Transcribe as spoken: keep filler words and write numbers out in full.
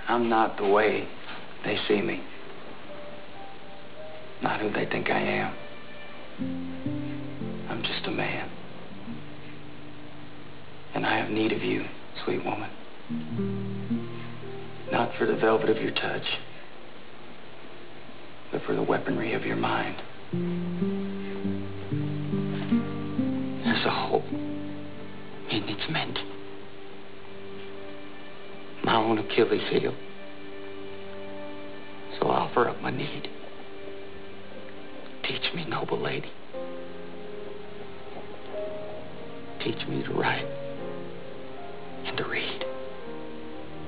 I'm not the way they see me. Not who they think I am. I'm just a man. And I have need of you, sweet woman. Not for the velvet of your touch, but for the weaponry of your mind. There's a hole in its meant. My own Achilles heel. So I offer up my need. Teach me, noble lady. Teach me to write and to read.